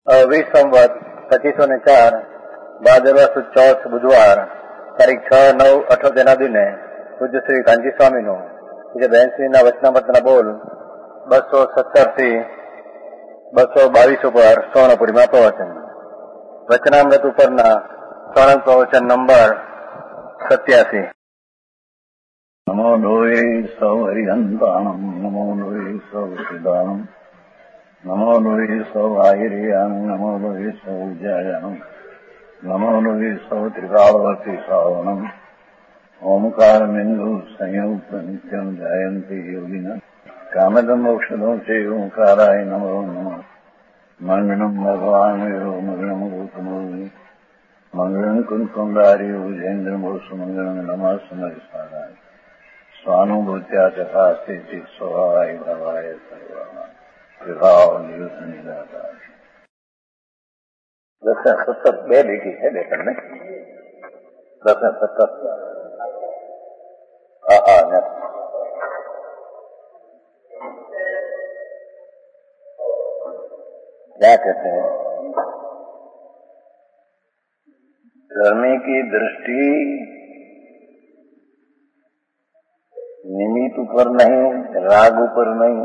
સંવત 2504 ભાદરવા સુદ ચોથ બુધવાર તારીખ 6/9/78 દિને પૂજ્ય શ્રી કાંજી સ્વામીનું પૂજ્ય બહેનશ્રીના વચનામૃતના બોલ 217 થી 222 ઉપર સ્વર્ણપુરીમાં પ્રવચન. વચનામૃત ઉપરના સ્વર્ણ પ્રવચન નંબર 87. નમો લોહી સૌ હરિહંતાણમ નમો લોહી સૌ સિદ્ધાણમ નમો લોહી સૌ આહિર્યાન નમો લોહી સૌ જયાનમ નમો લોહી સૌ ત્રિકાળવર્તી શ્રાવણમ ઓમકાર બિંદુ સંયુક્ત નિત્યમ જાયંતિ યોગિના કામદમ ઔષધો છે ઓંકારાય નમો નમઃ. મંગળમ ભગવાન મંગળમ ગૌતમોની મંગળમ કુંકુંડારી ઉજેન્દ્રમો સુમંગળમ નમઃ સમયસારાય स्वानुभूत्या चकास्ते स्वभावाय भवाय सर्वा विभाव निदाता. 10:17 2 લીટી છે લેખન ને 10:17 क्या कहते हैं? धर्मी की दृष्टि निमित्त ऊपर नहीं, राग ऊपर नहीं,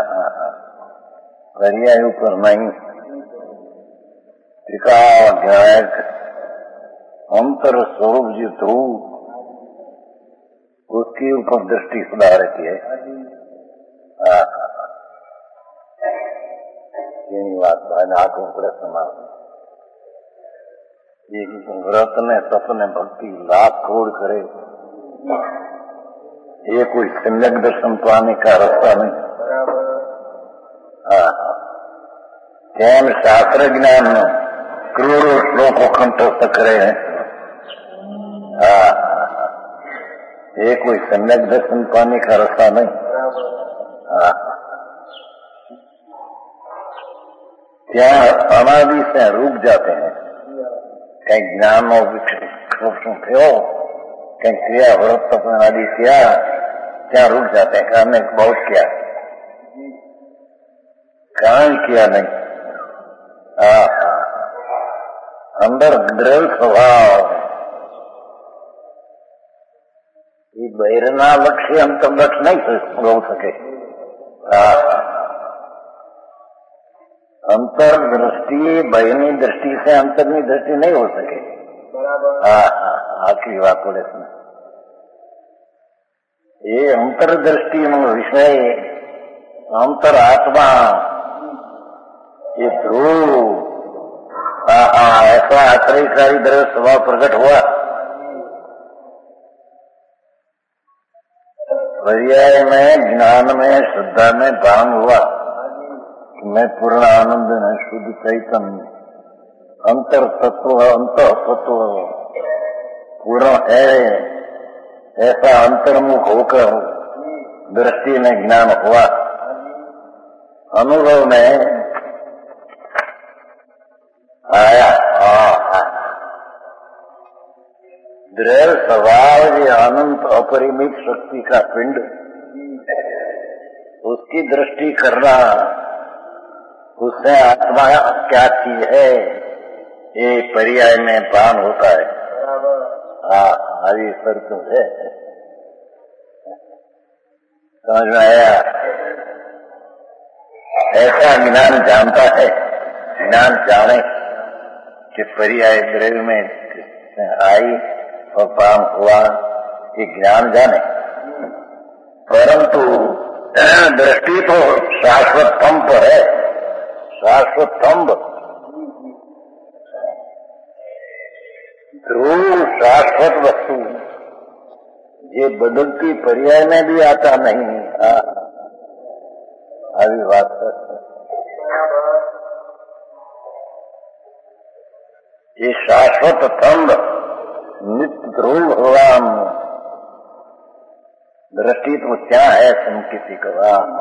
पर्याय ऊपर नहीं, त्रिकाल अंतर स्वरूप जो ध्रुव उसके ऊपर दृष्टि सदा रहती है. એની વાત આખું પ્રશ્ન વ્રત ને તપ ને ભક્તિ લાખ કરોડ કરે, ये कोई सम्यक दर्शन पाने का रास्ता नहीं. शास्त्र ज्ञान करोड़ों श्लोकों कंठस्थ करे हैं. ये कोई सम्यक दर्शन पाने का रास्ता नहीं. ત્યાં અનાદि से रुक जाते हैं. कहीं ज्ञान નો વિક્ષેપ થયો, कहीं क्रिया व्रत तप आदि किया, क्या रुक जाते हैं. हमने बहुत किया, कारण किया नहीं. अंदर दृढ़ स्वभाव ये बहिરના લક્ષ્ય અંતર્લક્ષ નહીં હોઈ શકે. अंतर दृष्टि बहिરની दृष्टि से अंतરની दृष्टि नहीं हो सके. आखिरी बात बोले सुना. ये अंतर्दृष्टि विषय अंतर आत्मा ये ध्रुव ऐसा आश्रयकारी द्रव्य स्वभाव प्रकट हुआ. पर्याय में ज्ञान में श्रद्धा में भान हुआ. मैं पूर्ण आनंद में शुद्ध चैतन्य अंतर तत्व अंत तत्व पूर्ण है, ऐसा अंतर्मुख होकर दृष्टि में ज्ञान हुआ. अनुभव में आया दृढ़ स्वभाव ये अनंत अपरिमित शक्ति का पिंड, उसकी दृष्टि करना, उससे आत्मा क्या चीज है ये पर्याय में भान होता है. हरी सर तो है, समझ में आया. ऐसा ज्ञान जानता है, ज्ञान जाने कि पर्याय द्रव्य में आई और भान हुआ, ये ज्ञान जाने. परंतु दृष्टि तो शाश्वत थंब है, शाश्वत थंब ध्रुव शाश्वत वस्तु ये बदलती पर्याय में भी आता नहीं. આવી વાત है. ये शाश्वत थंब नित्य ध्रुव भगवान दृष्टि तो क्या है तुम किसी को.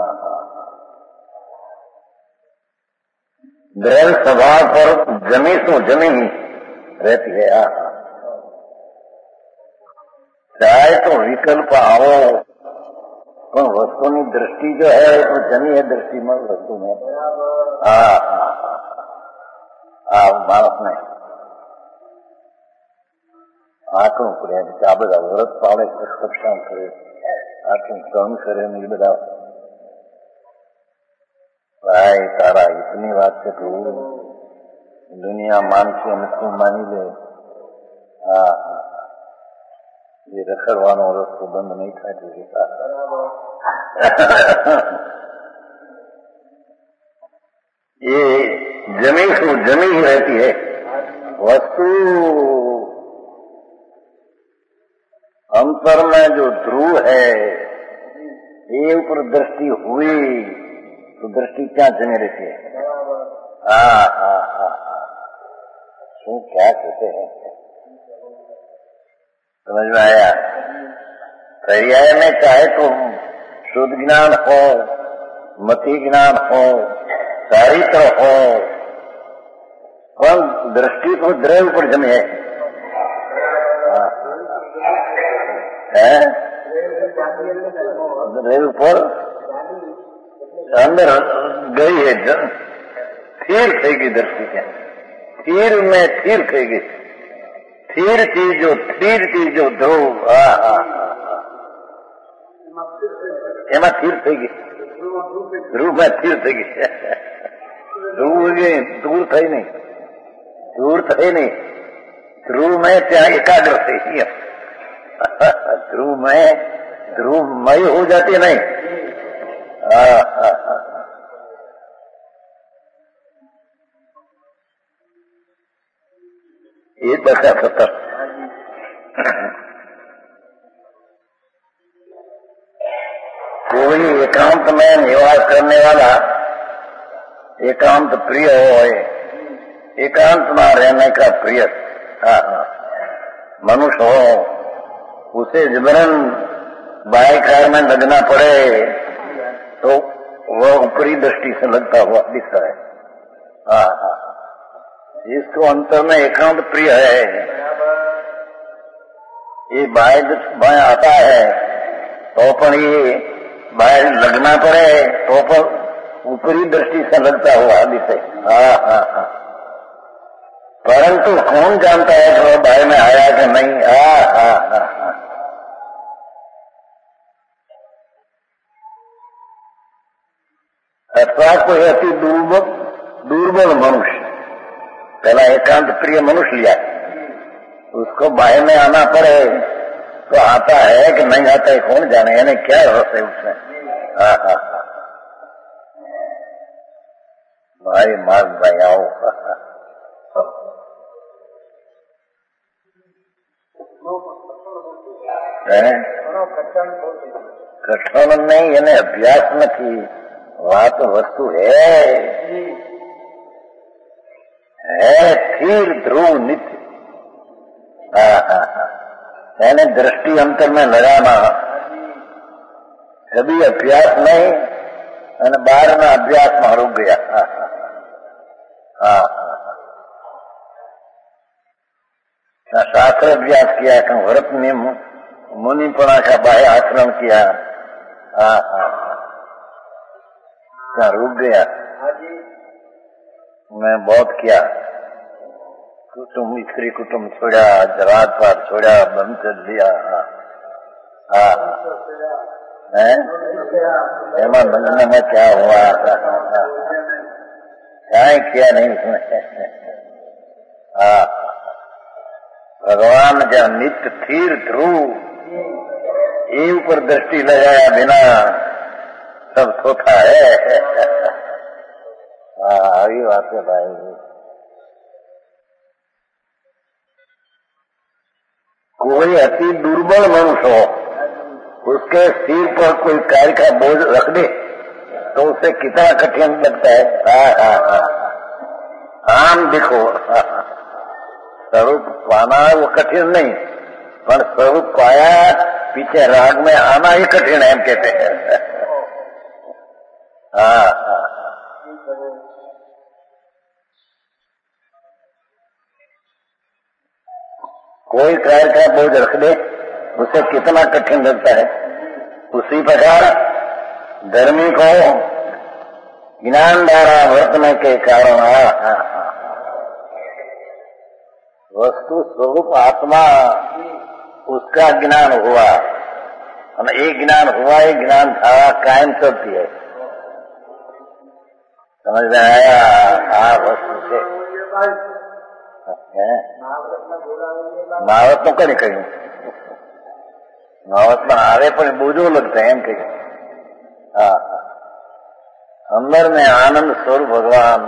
दृढ़ स्वभाव पर जमी सो जमी रहती है. चाहे तो विकल्प आओ, तो वस्तु की दृष्टि जो है तो जमी है दृष्टि में वस्तु में. માણસને આંકડું પડે આ બધા વ્રત પાડે, સત્સંગ કરે, આખું સહન કરે ને એ બધા ભાઈ તારા ઇતની વાત છે તું દુનિયા માનશે અને તું માની લે. હા એ રખડવાનો રસ્તો બંધ નહીં થાય. ये जमी से जमी ही रहती है वस्तु. अंतर में जो ध्रुव है ये ऊपर दृष्टि हुई तो दृष्टि क्या जमी रहती है. हाँ हाँ हाँ हाँ क्या कहते हैं समझ में आया. पर्याय में चाहे तो शुद्ध ज्ञान हो, मति ज्ञान हो, चारित्र हो, पर दृष्टि तो द्रव्य पर जमी है. द्रव्य पर अंदर गई है, स्थिर थी दृष्टि क्या स्थिर में स्थिर थी गई. स्थिर चीज जो ध्रुव એમાં સ્થિર થઈ ગઈ. ધ્રુવમાં સ્થિર થઈ ગઈ. ધ્રુવ દૂર થઈ નહીં, दूर थे नहीं. ध्रुव में क्या एकाग्र थे. ध्रुवमय हो जाती नहीं. ये दशा 70. कोई एकांत में निवास करने वाला एकांत प्रिय हो, एकांत में रहने का प्रिय मनुष्य हो, उसे जबरन बाएं कार में लगना पड़े तो वह ऊपरी दृष्टि से लगता हुआ दिखता है. इसको अंतर में एकांत प्रिय है. ये बाएं आता है तो पण ये बाहर लगना पड़े तो पर ऊपरी दृष्टि से लगता हुआ दिखे. परंतु कौन जानता है कि वह बाहर में आया कि नहीं. अथवा कोई अति दुर्बल मनुष्य, पहला एकांत प्रिय मनुष्य लिया, उसको बाहर में आना पड़े तो आता है कि नहीं आता है कौन जाने. यानी क्या होता है उसमें. भाई मार्ग भाई आओ. કઠણ નહીં, એને અભ્યાસ નથી. વાત વસ્તુ હે સ્થિર ધ્રુવ નિત્ય. यानी दृष्टि अंतर में लगाना, कभी अभ्यास नहीं અને બહારના અભ્યાસમાં રૂક ગયા. शास्त्र अभ्यास किया, व्रत में मुनिपना का बाह्य आचरण किया, रुक गया. मैं बहुत किया, कुटुंब स्त्री कुटुंब छोड़ा, राजपाट छोड़ा, बंद कर दिया. एमा बंधने में क्या हुआ, क्या किया नहीं उसमें. भगवान का नित्य स्थिर ध्रुव ये ऊपर दृष्टि लगाया बिना सब सोता है. आई बात है भाई. कोई अति दुर्बल मनुष्य हो, उसके सिर पर कोई कार्य का बोझ रख दे तो उसे कितना कठिन लगता है. आम देखो, स्वरूप पाना वो कठिन नहीं, पर स्वरूप पाया पीछे राग में आना ही कठिन है, हम कहते हैं. कोई कार्य का बोझ रख दे उसे कितना कठिन लगता है. उसी प्रकार धर्मी को ज्ञान द्वारा वर्तने के कारण वस्तु स्वरूप आत्मा उसका ज्ञान हुआ, और एक ज्ञान हुआ, एक ज्ञान धारा कायम चलती है। समझ में आया? हाँ, वस्तु से महावत तो कहीं कहीं महावत में आवे पर बोझो लगते हैं कहीं। हाँ, अंदर में आनंद स्वरूप भगवान,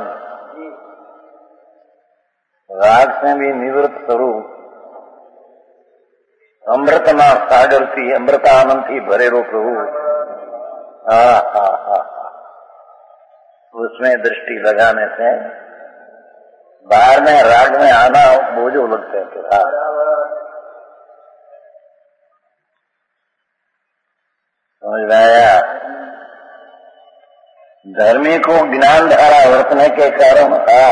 राग से भी निवृत्त स्वरूप, अमृतमा सागर थी, अमृतानंद थी भरे रो प्रभु। हाँ हाँ हाँ, उसमें दृष्टि लगाने से बाहर में राग में आना बोझो लगते हैं। हाँ, समझ में आया? धर्मी को ज्ञान धारा वर्तने के कारण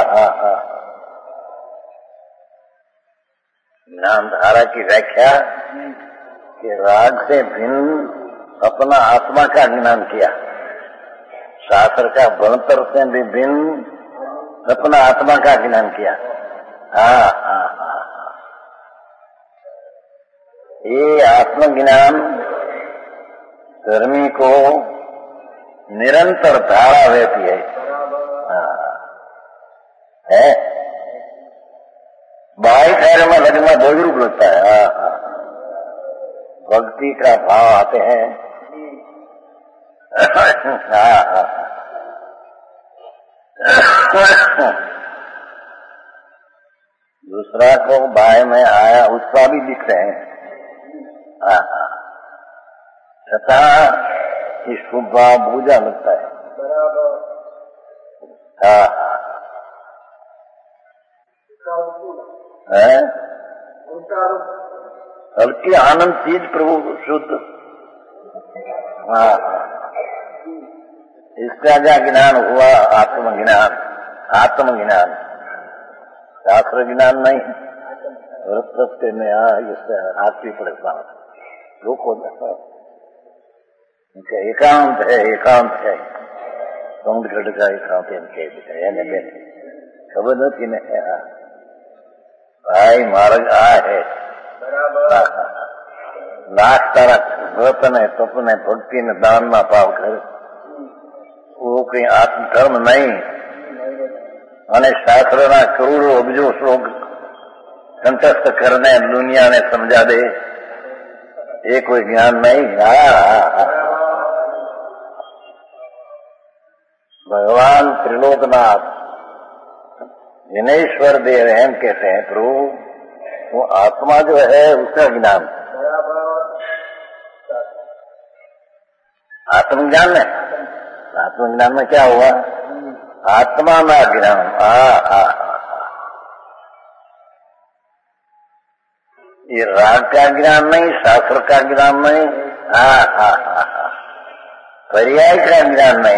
ज्ञान धारा की व्याख्या कि राग से भिन्न अपना आत्मा का ज्ञान किया, शास्त्र का बनतर से भी भिन्न अपना आत्मा का ज्ञान किया। हाँ हाँ हाँ, ये आत्मज्ञान धर्मी को निरंतर धारा रहती है। है बाई कार्य में लगना बोझरूप लगता है। भक्ति का भाव आते हैं। दूसरा को बाय में आया उसका भी दिख रहे हैं। तथा इसको बूझा लगता है। हल्की आनंद चीज प्रभु शुद्ध। इसका क्या ज्ञान हुआ? आत्मज्ञान। आत्मज्ञान, शास्त्र ज्ञान नहीं। रस्ते में इससे आखिरी परेशान लोग हो जाता है। एकांत है, एकांत है, समुद्र का एकांत है। खबर नहीं है भाई, मार्ग आ है। लाख तारा व्रत ने, तप ने, भक्ति ने, दान ना पाव कर, वो कहीं आत्मधर्म नहीं। અને શાસ્ત્રના કરોડો અબજો શ્લોક કંઠસ્થ કરને દુનિયા ને સમજા દે, ये कोई ज्ञान नहीं। भगवान त्रिलोकनाथ जिनेश्वर देव हैं कहते हैं प्रभु, वो आत्मा जो है उसका ज्ञान, आत्मज्ञान है। आत्मज्ञान में क्या हुआ? आत्मा में ज्ञान। ये राग का ज्ञान नहीं, शास्त्र का ज्ञान नहीं, पर्याय का ज्ञान नहीं,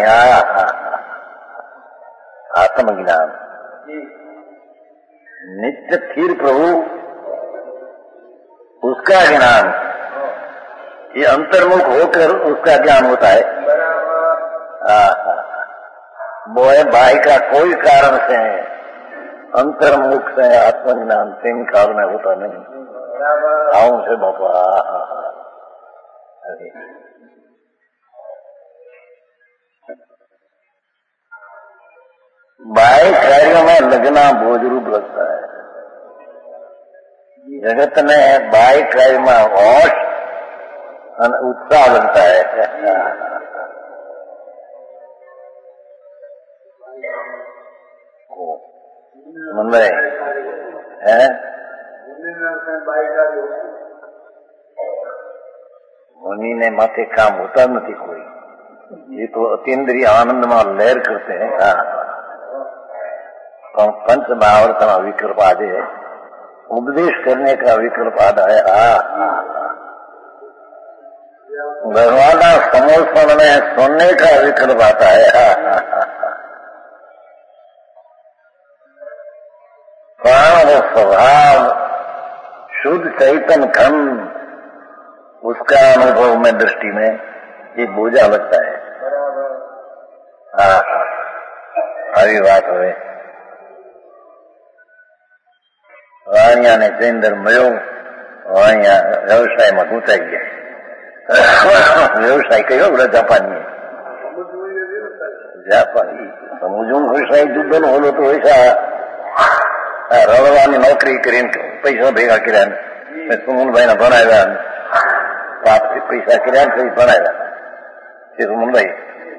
आत्मज्ञान। नित्य स्थिर प्रभु उसका ज्ञान, ये अंतर्मुख होकर उसका ज्ञान होता है। बोए भाई का कोई कारण से अंतर्मुख से आत्मज्ञान तीन काल में होता नहीं। आऊं से बापा बाह्य कार्यों में लगना बोझरूप लगता है। जगत में बाह्य कार्य में होश उत्साह लगता है। मन में है मुनि ने माथे काम होता नहीं कोई, ये तो अतीन्द्रिय आनंद में लहर करते हैं। पंच महावर्त में विकल्प आ जाए, उपदेश करने का विकल्प आ है। भगवान समोसन में सुनने का विकल्प आता है। प्राण स्वभाव शुद्ध चैतन्य खंड, उसका अनुभव में दृष्टि में ये बोझा लगता है। अभी बात हुए વાણિયાને અંદર મળ્યો. વાણિયા વ્યવસાયમાં ગૂંચાઈ ગયા. વ્યવસાય કયો? બધા જાપાની. જાપાની સમજવું વ્યવસાય જુદો નો હોલો તો પૈસા રળવાની નોકરી કરીને પૈસા ભેગા કર્યા. સુમનભાઈ ને ભણાવ્યા, પાપથી પૈસા કર્યા પછી ભણાવ્યા. એ સુમનભાઈ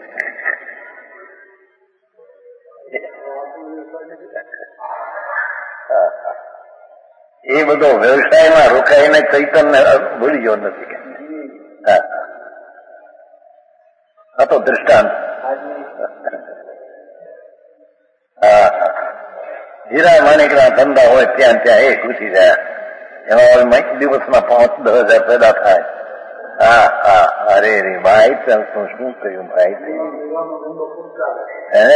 એ બધો વ્યવસાયમાં રોકાઈને ચૈતન્ય ભૂલી ગયો નથી. આ તો દ્રષ્ટાંત. હીરા માણેકના ધંધા હોય ત્યાં ત્યાં એ ઘૂસી જાય. એમાં દિવસમાં 5-10 હજાર પેદા થાય. હા હા, અરે રે ભાઈ, તો શું કહ્યું ભાઈ? હે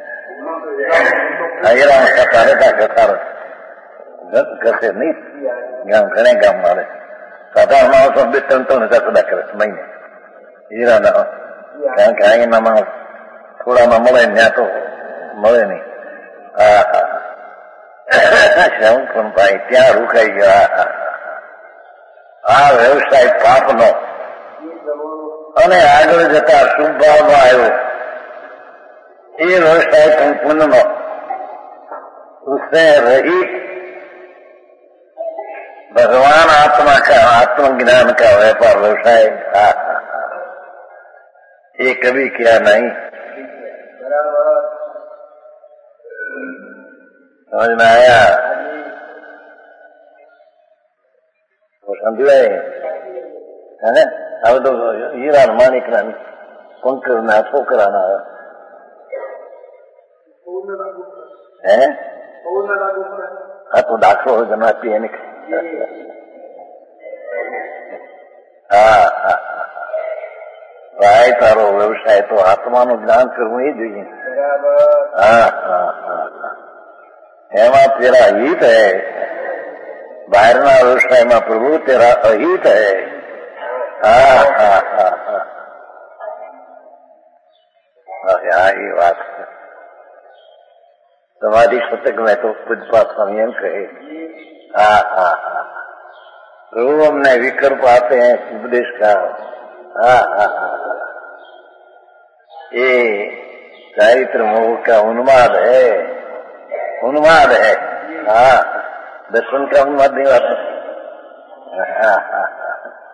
હીરામાં કથા રહેતા કથારો ઘસે નહીં. ઘણા ગામ મારે સાધારણ માણસો 2-3 હજાર પેદા કરે છે મહિને હીરાના. કારણ કે અહીંના માણસ થોડામાં મળે, ત્યાં તો મળે નહીં. હા હા, શું પણ ભાઈ ત્યાં રોકાઈ ગયા. આ વ્યવસાય પાપનો અને આગળ જતા શુભ ભાવમાં આવ્યો. એ વ્યવસાય પણ પુણ્યનો. उससे रहित भगवान आत्मा का आत्मज्ञान का व्यापार व्यवसाय ये कभी किया नहीं. समझ में आया? वो समझाए है. अब तो हीरा माणिक ना पंकर ना छोकरा है. હા તો દાખલો હોય જણાતી એને. હા હા, ભાઈ તારો વ્યવસાય તો આત્માનું જ્ઞાન કરવું એ જોઈએ. હા હા હા, એમાં તેરા હિત હૈ. બહારના વ્યવસાયમાં પ્રભુ તેરા અહિત હૈ. હા હા હા હા, હા એ વાત છે. समाधि शतक में तो पूजपा स्वामी एम कहे. हाँ हाँ हाँ, प्रभु हमने विकल्प आते हैं उपदेश का. हाँ हाँ हाँ, ये चारित्र मोह का उन्माद है, उन्माद है. हाँ, दर्शन का उन्माद नहीं आता. हाँ हाँ हाँ,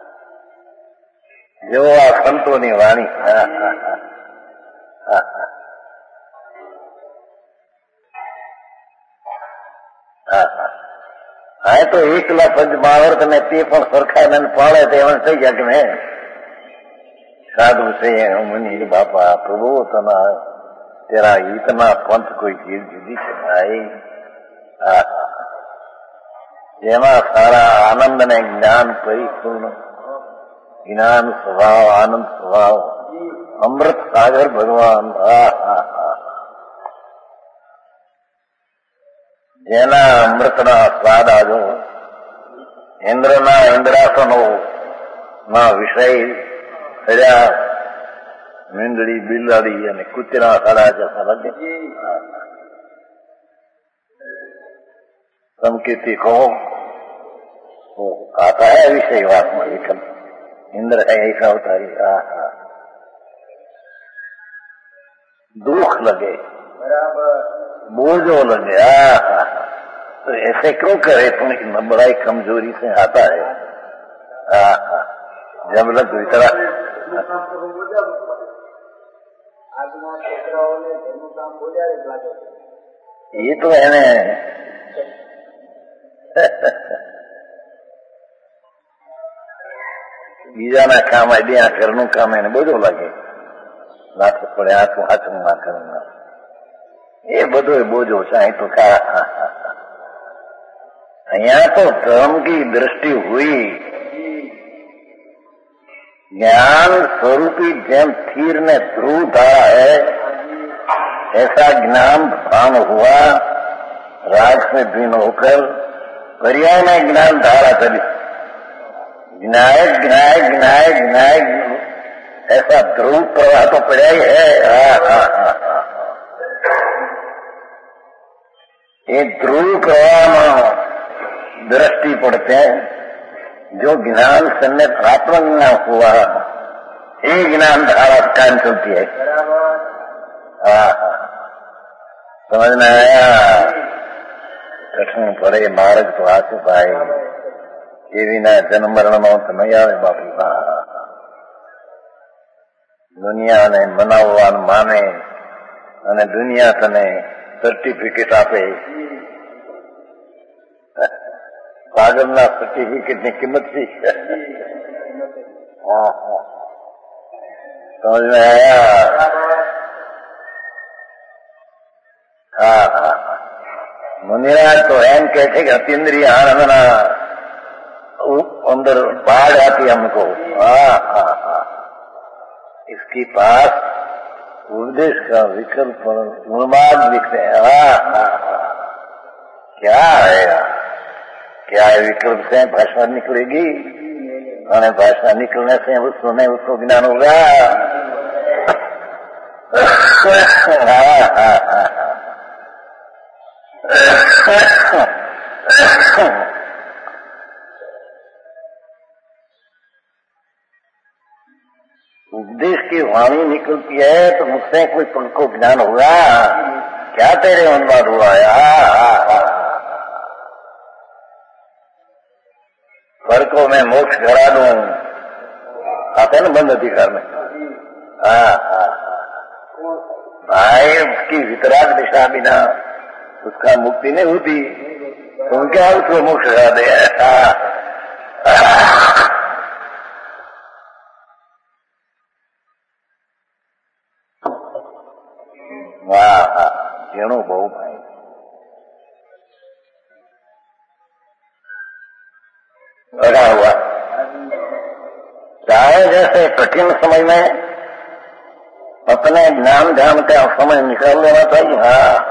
जो आ संतों ने वाणी. हाँ हाँ हाँ हाँ हाँ, હા તો 1,00,000 ભાવાર્થ ને તે પણ સરખા પાડે તો એમાં થઈ જાય કે મેં સાધુ છે મુનિ બાપા પ્રભુ તના તેરા હિતના પંથ કોઈ જીવ જુદી છે ભાઈ. જેમાં સારા આનંદ ને જ્ઞાન પરિપૂર્ણ જ્ઞાન સ્વભાવ, આનંદ સ્વભાવ, અમૃત સાગર ભગવાન. જેના અમૃતના સ્વાદ આજો, ઇન્દ્રના ઇન્દ્રાસનો ના વિષય થયા મીંદડી, બિલાડી અને કૂતરા સાડા જતા લાગે. संकेती को आता है विषय बात में विकल्प. इंद्र है ऐसा उतारी. दुख लगे, बोझो लगे. तो ऐसे क्यों करे? तुम्हें बड़ाई कमजोरी से आता है. जब लग इतना ये तो है ने બીજાના કામ આઈડિયા ઘરનું કામ એને બધું લાગે. લાખ પડે હાથું હાથું ના કરું એ બધો બોજો છે. અહીં તો અહીંયા તો ધર્મ की दृष्टि हुई. ज्ञान स्वरूपी જેમ थीर ने ध्रुव था है ऐसा ज्ञान भान हुआ. राग में भीन होकर पर्याय में ज्ञान धारा चली. ज्ञायक ज्ञायक ज्ञायक ज्ञायक ऐसा ध्रुव प्रवाह तो पड़ा ही है. ये ध्रुव प्रवाह दृष्टि पड़ते हैं, जो ज्ञान सम्यक प्राप्त न हुआ, ये ज्ञान धारा कायम चलती है। समझ में आया? कठिन पड़े मार्ग तो हाथ पाए, ये विना जन्म मरण मौत नहीं आवे बापू। दुनिया ने मनाववान माने અને દુનિયા તને સર્ટિફિકેટ આપે, પાગલના સર્ટિફિકેટની કિંમત શી? સમજ में आया? मुनिराज तो एम कहते कि अतीन्द्रिय आनंदना अंदर बाढ़ आती हमको। इसके पास उपदेश का विकल्प उन्माद लिखते हैं। क्या है, क्या है विकल्प से भाषा निकलेगी, और भाषा निकलने से उसको ज्ञान होगा। उपदेश की वाणी निकलती है तो मुझसे कोई तुमको ज्ञान होगा। क्या तेरे उन्माद हुआ? पर को मैं मोक्ष करा दूं, आते न बंद अधिकार में। भाई उसकी वितराग दिशा बिना उसका मुक्ति नहीं होती, तुम क्या उसको मोक्ष करा दे? જેણું બહુ ભાઈ लगा हुआ। चाहे जैसे कठिन समय में अपने ज्ञान ध्यान का समय निकाल लेना चाहिए।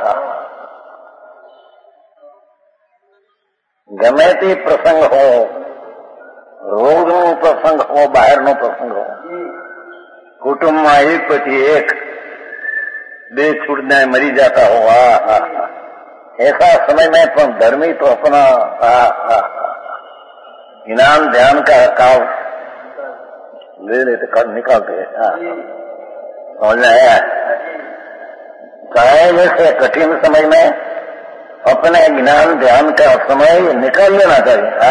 गमे ते प्रसंग हो, रोग नो प्रसंग हो, बाहर नो प्रसंग हो, कुटुंब में एक पति एक दे छूटने मरी जाता हो, ऐसा समय में पण धर्मी तो अपना ज्ञान ध्यान का काव ले लेते कर निकालते हैं। समझ में आया? चाहे जैसे कठिन समय में अपने ज्ञान ध्यान का समय निकाल लेना चाहिए।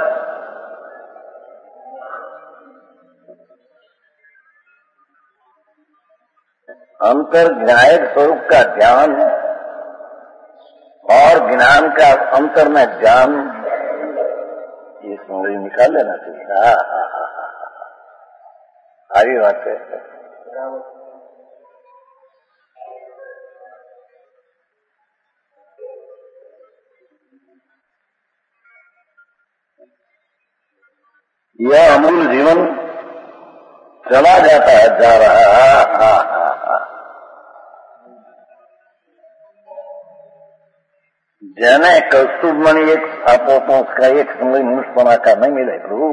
अंतर ज्ञायक स्वरूप का ज्ञान और ज्ञान का अंतर में ज्ञान, ये समय निकाल लेना चाहिए। सारी बात है। यह अमूल जीवन चला जाता है, जा रहा है। જેને કસ્તુભમણી એક આપો તો उसका एक समय मनुष्यपना का नहीं मिले प्रभु।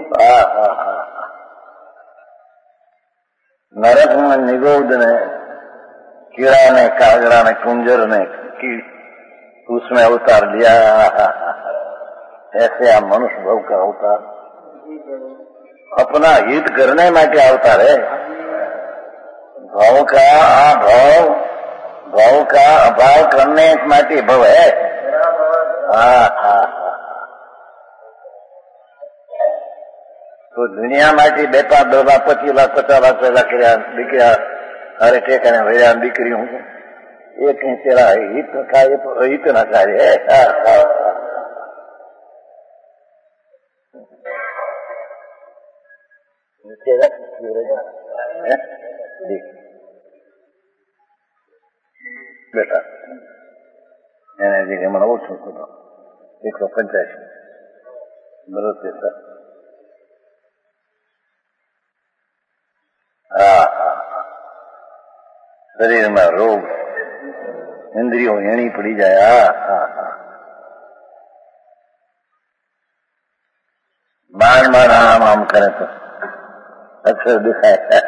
नरक में निगोद ने, कीड़ा ने, कागड़ा ने, कुंजर ने उसमें अवतार लिया, ऐसे आप मनुष्य भाव का अवतार अपना हित करने में क्या अवतार है? भाव का भाव का अभाव करने माटे भव है। तो दुनिया माटी 2-5 10 लाख 25 लाख 50 लाख पैदा કર્યા, દીકરા અરે ટેકાને વયા દીકરી હું એક તેરા હિત ખાય તો હિત ના ખાય। બેટા એને જે હમણાં ઓછું હતો 185 બરોબર સર। शरीर में रोग, इंद्रियों एणी पड़ी जाए। मान आम आम करे तो अक्षर दिखाए।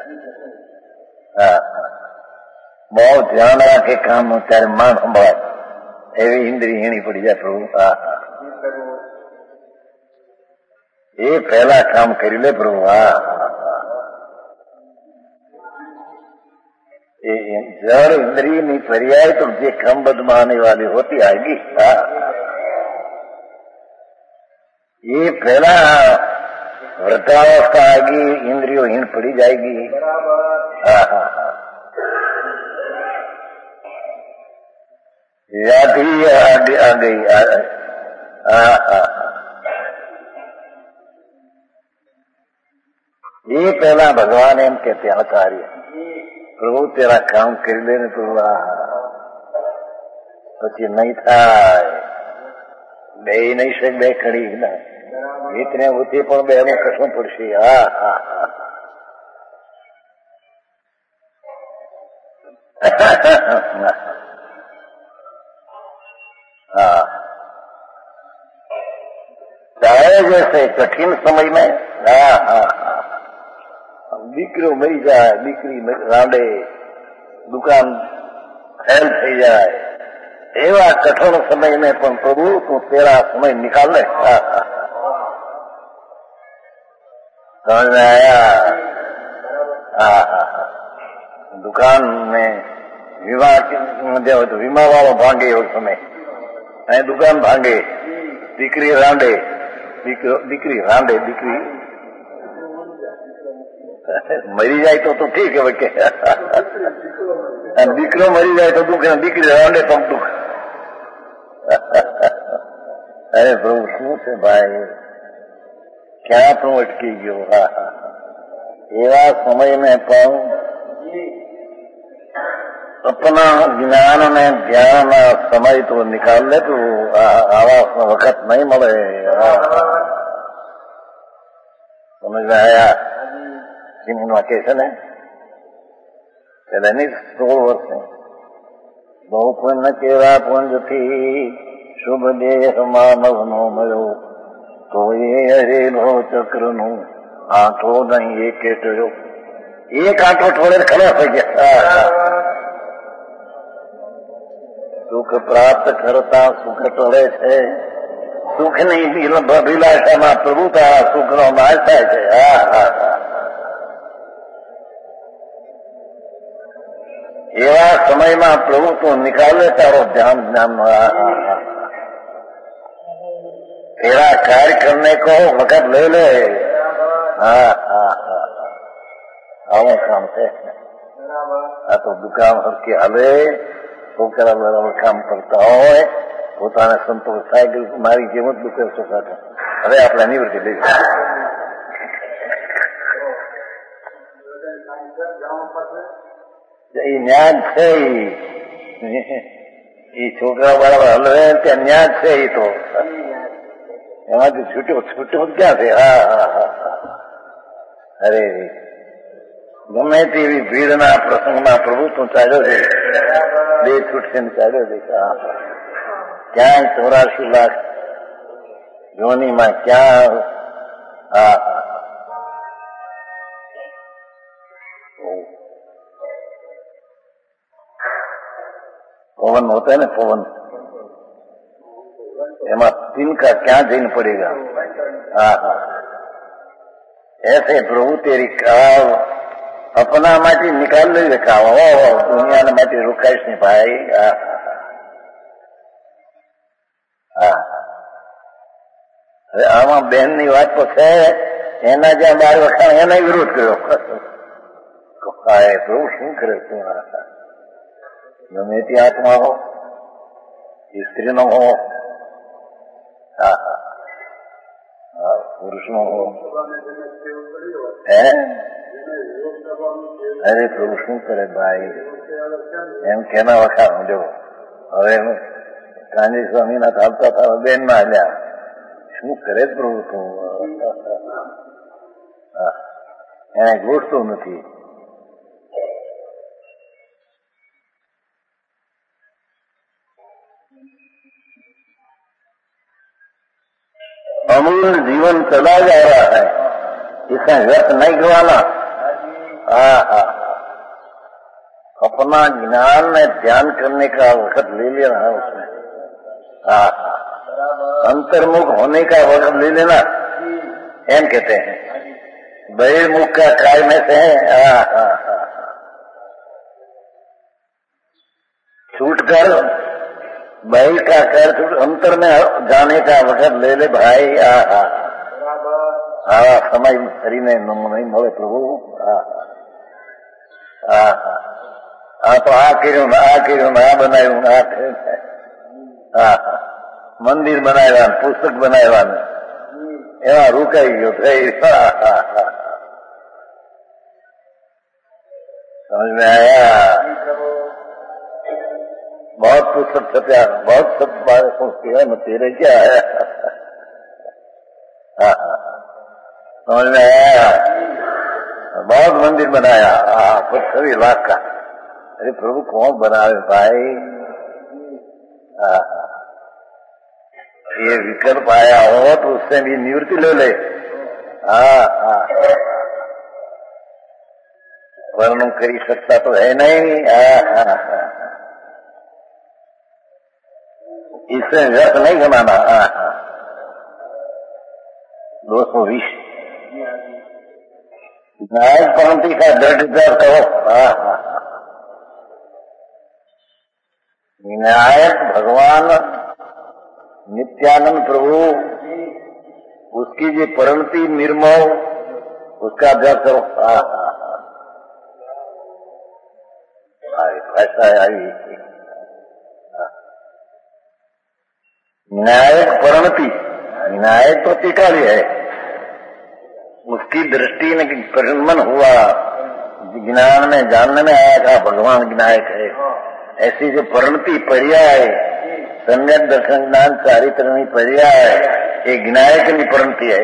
बहुत ध्यान रखे काम त्यारे मान संभाळे, एवी इंद्रिय एणी पड़ी जाए प्रभु। ये पहला काम कर ले प्रभु। जड़ इंद्रिय नहीं पर्याय तो जे कम बदमाने वाली होती आएगी। ये पहला वृद्धावस्था आएगी, इंद्रियों हीन पड़ी जाएगी। व्याधि आ गई। ये पहला भगवान एम कहते आचार्य प्रभु तेरा काम कर लेने प्रभु। પછી નહીં થાય બે નહીં શકે બે ખડી ના એકને ઉતી પણ બે ને કશું પડશે। चाहे जैसे कठिन समय में દીકરો મરી જાય, દીકરી રાંડે, દુકાન ફેલ થઈ જાય, એવા કઠોર સમય में પણ પ્રભુ તું तेरा समय निकाल ले। समझ में आया? दुकान में वीमा जो तो वीमा वालों भांगे उस समय दुकान भांगे, દીકરી રાંડે, દીકરી રાંડે, દીકરી मरी जाए तो ठीक है बच्चे। દીકરો मरी जाए तो दुख, દીકરી રાંડે તો दुख। अरे प्रभु શું છે ભાઈ, ક્યાં તું અટકી ગયો? એવા સમય में પણ अपना ज्ञान ने ध्यान समय तो निकाल ले तो आवा वक्त नहीं મળે। समझ में आया? સિંહનું કેસન પેલાની 16 વર્ષે બહુ પુણ્ય કેવા પુંજથી શુભ દેહ માનવનો મળ્યો તો એ હરેલો ચક્રનું આંઠો નહીં એ કેટયો। એક આંઠો ઠોડે ખલાસ થઈ ગયા। સુખ પ્રાપ્ત કરતા સુખ ટળે છે, સુખ નહીં અભિલાષામાં પ્રભુ તારા સુખનો નાશ થાય છે। એવા સમયમાં પ્રભુ તું નિકાલે તારો ध्यान ज्ञान। तेरा कार्य करने को वक्त ले ले। આવું કામ છે। આ તો દુકાન હરકી હાલે, છોકરા બરાબર કામ કરતા હોય, પોતાને સંતોષ થાય કે મારી જેમ જ દુકાન સુખાશે। હવે આપણે નિવૃત્તિ લઈ એ ન્યાજ છે। એ છોકરા બરાબર હલવે ત્યાં ન્યાજ છે। એ તો એમાંથી છૂટ્યો ક્યાં છે? અરે ગમે તેવી ભીડના પ્રસંગમાં પ્રભુ તું ચાલ્યો છે, બે છૂટશે ને ચાલ્યો છે। ક્યાંય 84 લાખ યોનીમાં ક્યાં पवन होता है ना, पवन एमा तिनका क्या दिन पड़ेगा। ऐसे प्रभु तेरी काव अपना माटी निकाल ले रखा हो, दुनिया ने माटी रुकाइश नहीं भाई। आमा बहन ની વાત તો છે, એના જ્યાં બાર વખાણ એના વિરોધ કર્યો। પ્રભુ શું કરે તું? ગમે તે આત્મા હો, સ્ત્રી નો હો, પુરુષ નો હો, અરે પ્રભુ શું કરે ભાઈ? એમ કેના વખાણ જો હવે કાંજી સ્વામી ના ચાલતા હતા, બેન ના હાલ્યા। શું કરે પ્રભુ તું? એને ગોઠતું નથી। अमूल्य जीवन चला जा रहा है, इसे व्यर्थ नहीं गवाना। अपना ज्ञान में ध्यान करने का वक्त ले लेना है उसमें। अंतर्मुख होने का वक्त ले लेना। एम कहते हैं। बहिर्मुख का काय में से छूट कर बहिर का कर छूट अंतर में जाने का वक्त ले ले भाई। समय शरीर ने नहीं મળે પ્રભુ। તો આ કર્યું આ બનાવ્યું મંદિર બનાવ્યા પુસ્તક બનાવ્યા એમાં રોકાઈ ગયો થઈ। समझ में आया। बहुत पुस्तक छपया बहुत सब बातें सोचती है तेरे क्या है। समझ में आया। बहुत मंदिर बनाया 25 लाख का। अरे प्रभु कौन बनावे भाई। ये विकल्प आया हो तो उससे भी निवृत्ति ले ले। वर्णन कर सकता तो है नहीं। इससे व्यर्थ नहीं गमाना। 220 नायक पंक्ति का दृढ़ कहो। विनायक भगवान नित्यानंद प्रभु उसकी जो परिणति निर्मोह उसका अभ्यास करो। ऐसा आई विनायक परिणति। विनायक तो टिकाली है उसकी दृष्टि में परिणमन हुआ ज्ञान में जानने में आया था भगवान विनायक है। ऐसी जो परिणति पर्याय सम्यक दर्शन ज्ञान चारित्रनी पर्याय ये विनायक की परिणति है।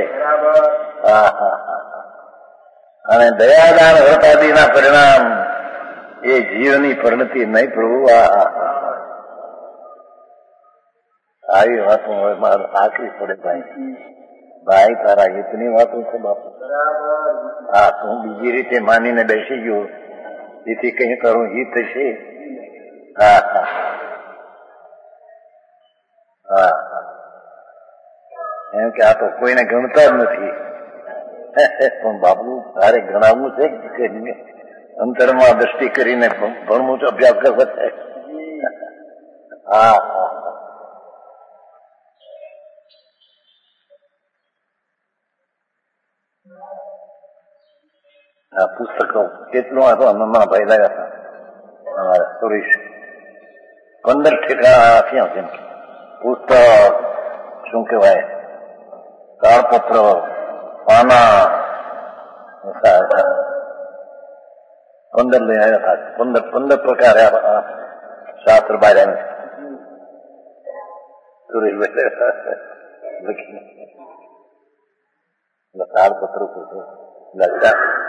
અને દયાદાન વ્રતાદિના પરિણામ એ જીવની પરિણતિ નહીં પ્રભુ। આવી વાતો આખરી પડે ભાઈ તારા હિતની વાતો છે બાપુ। તું બીજી રીતે માનીને બેસી ગયો તેથી કઈ કરું હિત છે। એમ કે આ તો કોઈને ગણતા જ નથી। પણ બાપુ તારે ગણાવવું છે કે અંતરમાં દ્રષ્ટિ કરીને ભણવું તો અભ્યાસ કરવો છે। પુસ્તકો કેટલું હતો હમણાં ભાઈ લાગ્યા હતા અમારા સુરેશ 15 ઠેકા આપ્યા જેમ પુસ્તક શું કહેવાય તાળપત્ર પાના 15 લઈ આવ્યા હતા। 15 પ્રકારે શાસ્ત્ર બહાર આવ્યા સુરેશ લખીને તાળપત્ર લગતા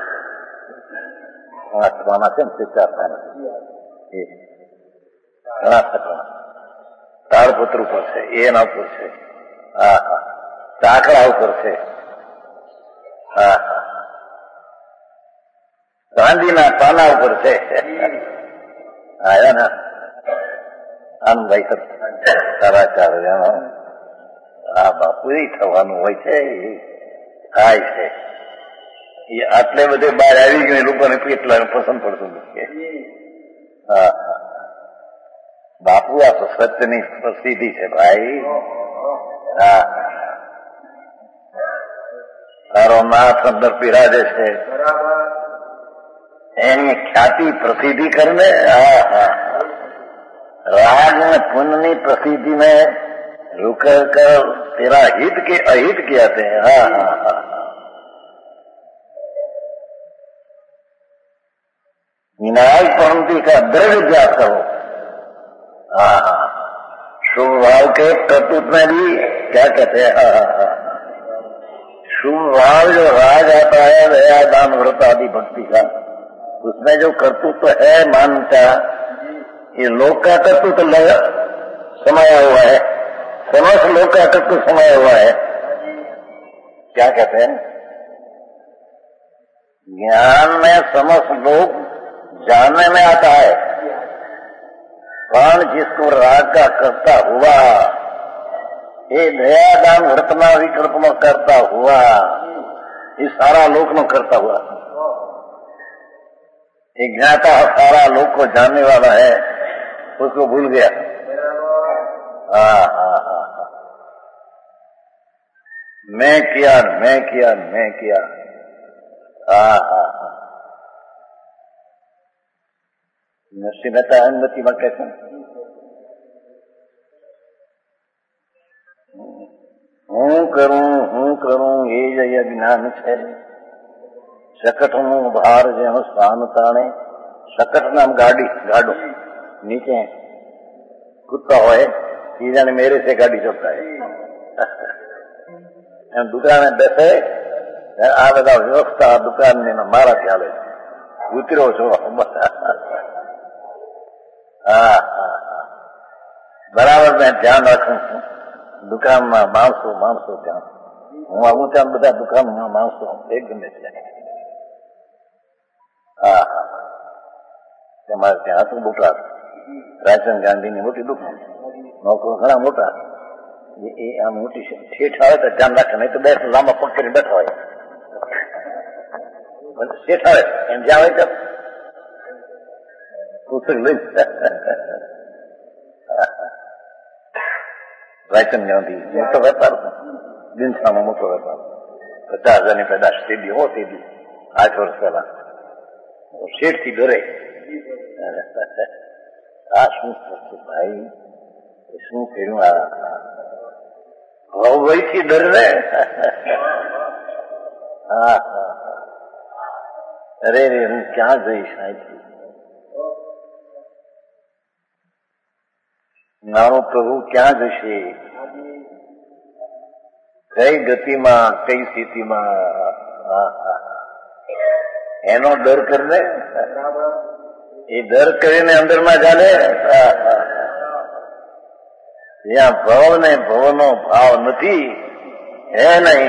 વાંચવાના છે ને સ્વીકાર થાય એ ઘણા સકડા તાળપત્ર ઉપર છે એના ઉપર છે। ચાકડા ઉપર છે। ગાંધીના પાના ઉપર છે। આવ્યા ને આનંદભાઈ સારા ચાલે બાપુ થવાનું હોય છે થાય છે। એ આટલે બધે બહાર આવી ગયું લોકોને કેટલા પસંદ પડતું નથી। બાપુ આ તો સત્યની પ્રસિદ્ધિ છે ભાઈ। તારો નાથ અંદર બિરાજે છે એની ખ્યાતિ પ્રસિદ્ધિ કરને। राग में पुण्य प्रसिद्धि में रुक कर तेरा हित के अहित कहते हैं। विनायक पंक्ति का दृढ़ अभ्यास करो। शुभ भाव के कर्तृत्व में भी क्या कहते हैं शुभ भाव जो राग आता है दया दान व्रत आदि भक्ति का उसमें जो कर्तृत्व है मानता ये लोक का कर्तृत्व समाया हुआ है। समस्त लोक का कर्तृत्व समाया हुआ है। क्या कहते हैं ज्ञान में समस्त लोग जानने में आता है कौन जिसको राग का करता हुआ ये दया दान वर्तमान विकल्प में करता हुआ ये सारा लोक नो करता हुआ एक ज्ञाता सारा लोक को जानने वाला है, उसको भूल गया। मैं किया मैं किया मैं किया। नरसिंह मेहता अनुमति में कहते હું કરું એ જ અજ્ઞાન છે। શકટનું ભાર જેનું સ્થાન તાણે, શકટ નામ ગાડો नीचे कुत्ता होए ये जाने मेरे से गाड़ी चलता है। दुकान में बैठे आ बधा व्यवस्था दुकान ने मारा ख्याल उतरो छो। बराबर मैं ध्यान रखूं दुकान में माणसो ध्यान हूँ आવું ત્યાં બધા દુકાન માં માણસો એકદમ તમારે ત્યાં હતું મોટા રાયચંદ ગાંધીની મોટી દુકાન નોકરો ઘણા મોટા એ આમ મોટી શેઠ આવે તો ધ્યાન રાખે, નહીં તો બે લાંબા પગ કરીને બેઠા હોય। શેઠ આવે એમ જ્યાં હોય ત્યાં પુસ્તક લઈ રાયચંદ ગાંધી મોટો વેપાર દિનસામાં મોટો વેપાર 50,000ની પેદાશ તેદી હો તેદી 8 વર્ષ પહેલા શેઠ થી ડરે। શું ભાઈ શું કર્યું આ વહીથી ડરે। અરે રે હું ક્યાં જઈશ અહીંથી, મારો પ્રભુ ક્યાં જશે, કઈ ગતિમાં કઈ સ્થિતિમાં, એનો ડર કરને એ ડર કરીને અંદરમાં ચાલે। જ્યાં ભવ ને ભવનો ભાવ નથી है नहीं।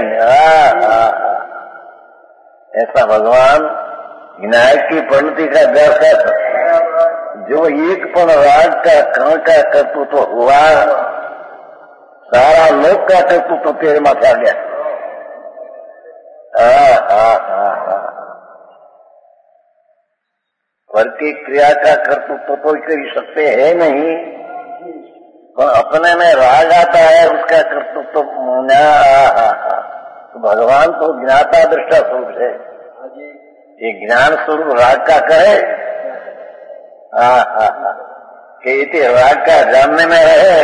ऐसा भगवान विनायक की पंक्ति का दर्शक जो एक पण राग का कण का कर्तृत्व हुआ, सारा लोक का कर्तृत्व तेरे माथे आ गया। पर की क्रिया का कर्तृत्व तो कर सकते हैं नहीं, पर अपने में राग आता है उसका कर्तृत्व। तो भगवान तो ज्ञाता दृष्टा स्वरूप है, ये ज्ञान स्वरूप राग का करे कि इति राग का जानने में रहे।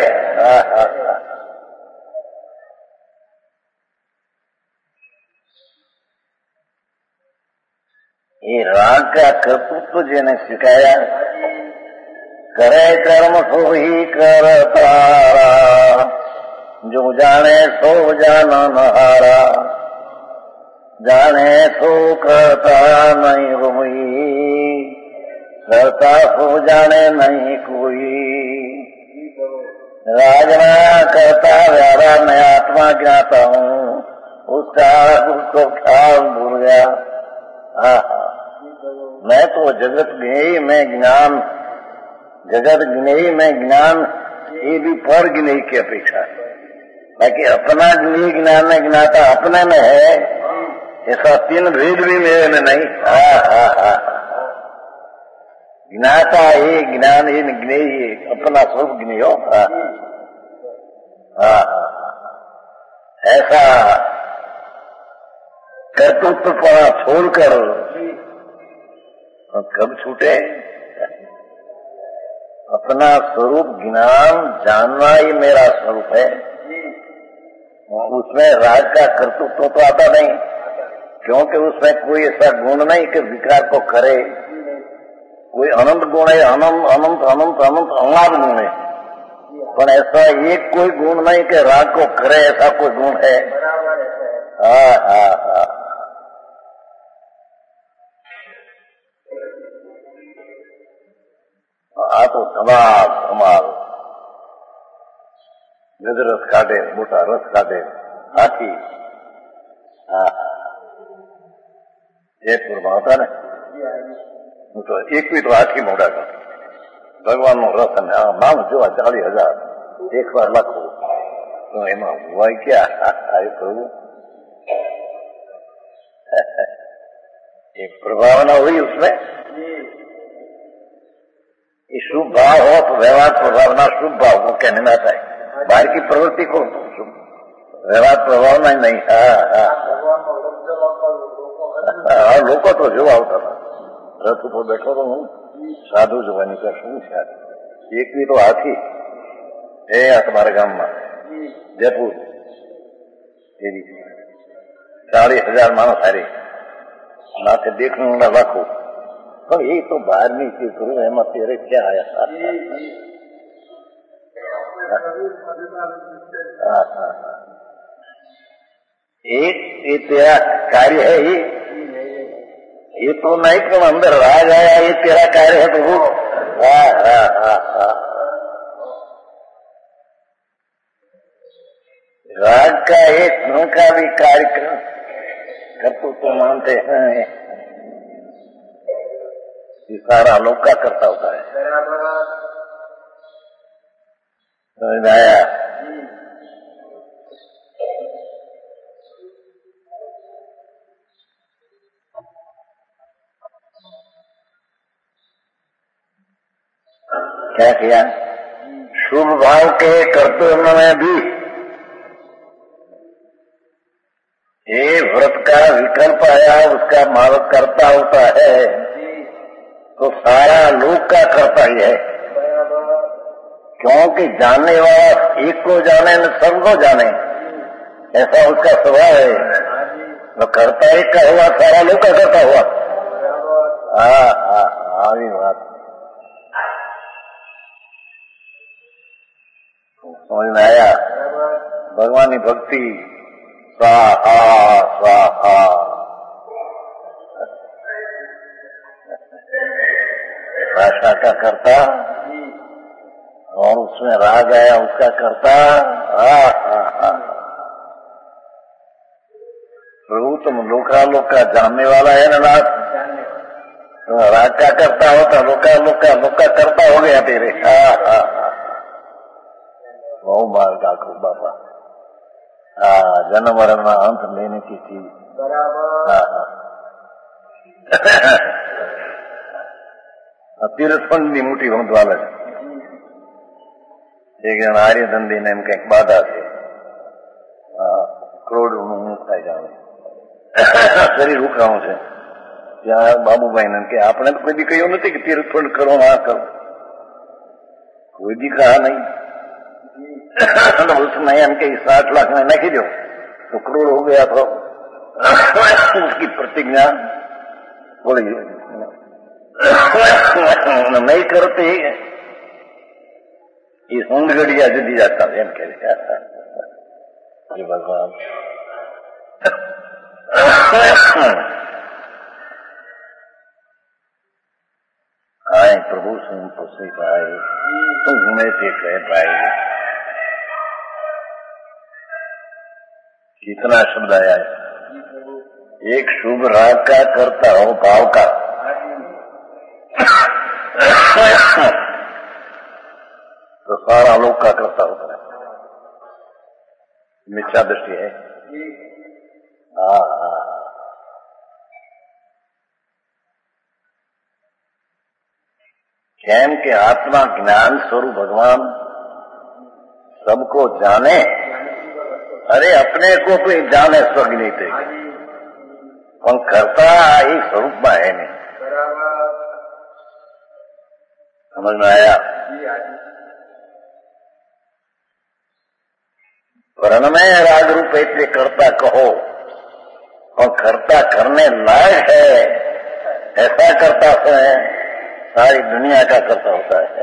ये राग का कर्तृत्व जिन्हें सिखाया, करे कर्म सो ही करतारा, जो जाने सो जानन हारा, जाने सो करता नहीं कोई, करता सो जाने नहीं कोई। राजना करता व्यारा मैं आत्मा ज्ञाता हूँ, उसका उसको ख्याल भूल गया। मैं तो जगत ज्ञेय में ज्ञान, जगत ज्ञेय में ज्ञान, ये भी पर ज्ञेय की अपेक्षा है। बाकी अपना ज्ञेय ज्ञान में ज्ञाता अपने में है, ऐसा तीन भेद भी मेरे में नहीं। ज्ञाता ये ज्ञान ये ज्ञेय ये अपना स्वरूप ज्ञेय हो। ऐसा कर्तृत्व पड़ा छोड़कर कब छूटे? अपना स्वरूप ज्ञान जानना ही मेरा स्वरूप है, उसमें राग का कर्तृत्व तो आता नहीं, क्योंकि उसमें कोई ऐसा गुण नहीं कि विकार को करे। कोई अनंत गुण है, अनंत अनंत अनंत अनंत अनाद गुण है, पर ऐसा एक कोई गुण नहीं कि राग को करे, ऐसा कोई गुण है। આ તો ધમાલ ગજરસ કાઢે, મોટા રસ કાઢે હાથી। જયપુરમાં હતા ને તો એક તો હાથી મોડા ભગવાન નો રસ, અને માણસ જોવા 40,000 એક વાર લખવું તો એમાં હોય ક્યાં? એ કહ્યું एक प्रभावना हुई उसमें। ये शुभ भाव हो तो व्यवहार प्रभावना शुभ भाव को कहने में आता है, बाहर की प्रवृत्ति को व्यवहार प्रभावना ही नहीं। हाँ, लोग तो जो આવતા હતા રથ ઉપર બેઠો તો હું સાધુ જોવાની કે શું છે એક બી તો હાથી એ તમારા ગામમાં જયપુર એવી 40,000 માણસ હારી નાથે દેખનું રાખું પણ એ તો બહારની ચીજ કરું એમાં ત્યારે ક્યાં આયા। एक ये तेरा कार्य है, ये तो नहीं तुम अंदर राग आया, ये तेरा कार्य है प्रभु। राग का एक गुण का भी कार्यक्रम कर तो मानते हैं, ये सारा लोक का करता होता है। समझ आया? क्या किया? शुभ भाव के कर्तव्य में भी ये व्रत का विकल्प आया, उसका मालक करता होता है तो सारा लोक का करता ही है, क्योंकि जानने वाला एक को जाने न सबको जाने, ऐसा उसका स्वभाव है। तो करता एक का हुआ, सारा लोक का करता हुआ। આવી વાત समझ में आया? भगवान की भक्ति स्वाहा स्वाहा, भाषा का करता और उसमें राग आया उसका करता। प्रभु तुम लोकालोक का जानने वाला है ना नाथ, तो राग का करता होता लोकालोक का करता हो गया तेरे। बहु बार डाकू बाबा जन्म मरण में अंत लेने की चीज તીરથપંડની મોટી વંદવાલા છે। એક જણ આર્યધંધી ને એમ કઈક બાધા છે, કરોડનું હું થાય જાણે શરીર ઉખરાવું છે। ત્યાં બાબુભાઈ ને કે આપણે તો કોઈ દી કહ્યું નથી કે તીરથપંડ કરો, આ કરો, કોઈ દી કહા નહીં। उसमें हम के 60 लाख में नहीं दो तो करोड़ हो गया, तो उसकी प्रतिज्ञा बोली नहीं करते ये ऊंड गड़िया जुदी जाता है भगवान। आए प्रभु सुन तो से पाए तुम घूमे थे कह पाए। कितना शब्द आया है? एक शुभ राग का करता हो भाव का, तो सारा लोक का करता होता है। मिथ्या दृष्टि है। केम के आत्मा ज्ञान स्वरूप भगवान सबको जाने, अरे अपने को कोई जाने स्वर्ग नहीं थे, પણ કરતા એ સ્વરૂપમાં है नहीं। समझ में आया? वर्ण में राग रूप એટલે करता कहो, और करता करने लायक है ऐसा करता है, सारी दुनिया का करता होता है।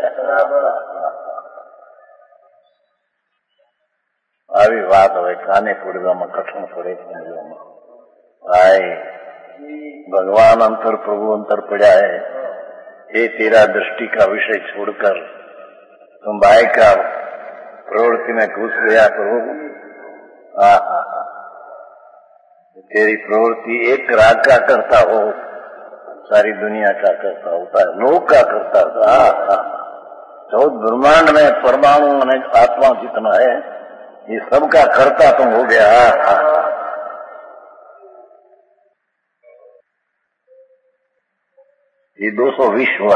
આવી વાત હવે કાને પૂરવામાં કઠણ પડે સમજવામાં। भाई भगवान अंतर प्रभु अंतर पड़ा है, ये तेरा दृष्टि का विषय छोड़कर तुम भाई का प्रवृत्ति में घुस गया प्रभु। तेरी प्रवृत्ति एक राग का करता हो, सारी दुनिया का करता होता है, लोक का करता होता है। 14 ब्रह्मांड में परमाणु और आत्मा जितना है ये सबका करता तुम हो गया। ये 220 हुआ।